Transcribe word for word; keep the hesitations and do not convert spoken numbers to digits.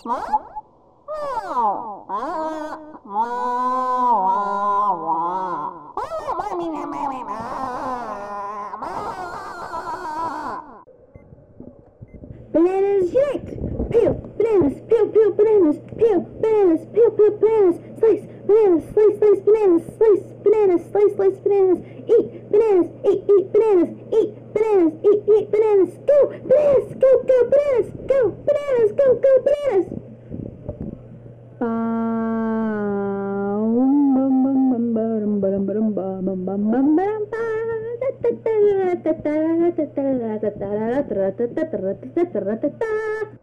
Bananas unite! Peel, bananas, peel, peel, bananas, peel, bananas, peel, peel, bananas, slice, bananas, slice, slice, bananas, slice, bananas, slice, slice, bananas, eat, bananas, eat, eat, bananas, eat, bananas, eat, eat, bananas, go, bananas, go, go, bananas, go, bananas, go, go, bananas. Ba